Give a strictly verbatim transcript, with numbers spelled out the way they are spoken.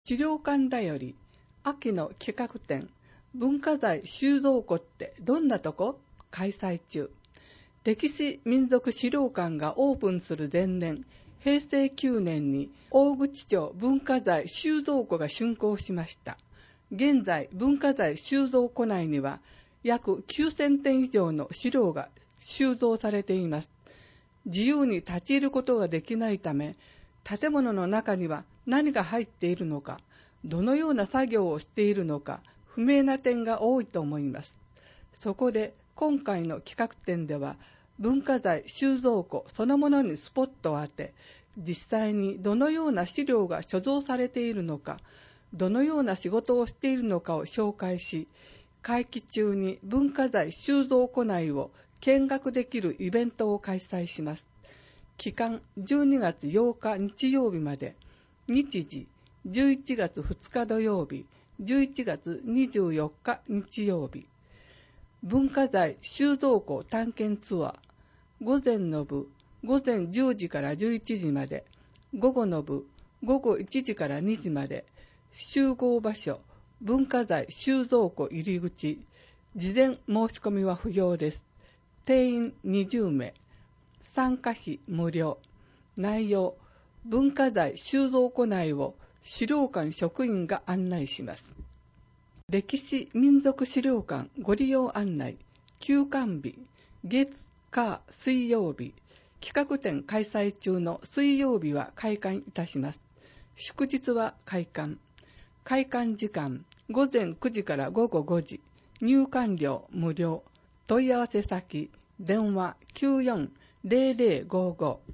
資料館だより秋の企画展文化財収蔵庫ってどんなとこ開催中。歴史民族資料館がオープンする前年へいせいきゅうねんに大口町文化財収蔵庫が竣工しました。現在文化財収蔵庫内には約きゅうせんてん以上の資料が収蔵されています。自由に立ち入ることができないため、建物の中には何が入っているのか、どのような作業をしているのか、不明な点が多いと思います。そこで今回の企画展では、文化財収蔵庫そのものにスポットを当て、実際にどのような資料が所蔵されているのか、どのような仕事をしているのかを紹介し、会期中に文化財収蔵庫内を見学できるイベントを開催します。期間じゅうにがつようか日曜日まで、日時じゅういちがつふつか土曜日、じゅういちがつにじゅうよっか日曜日。文化財収蔵庫探検ツアー、午前の部、午前じゅうじからじゅういちじまで、午後の部、午後いちじからにじまで、集合場所、文化財収蔵庫入り口、事前申し込みは不要です。定員にじゅうめい、参加費無料。内容、文化財収蔵庫内を資料館職員が案内します。歴史民族資料館ご利用案内、休館日、月、火、水曜日、企画展開催中の水曜日は開館いたします。祝日は開館。開館時間、午前くじから午後ごじ、入館料無料。問い合わせ先、電話きゅうよんゼロゼロごご。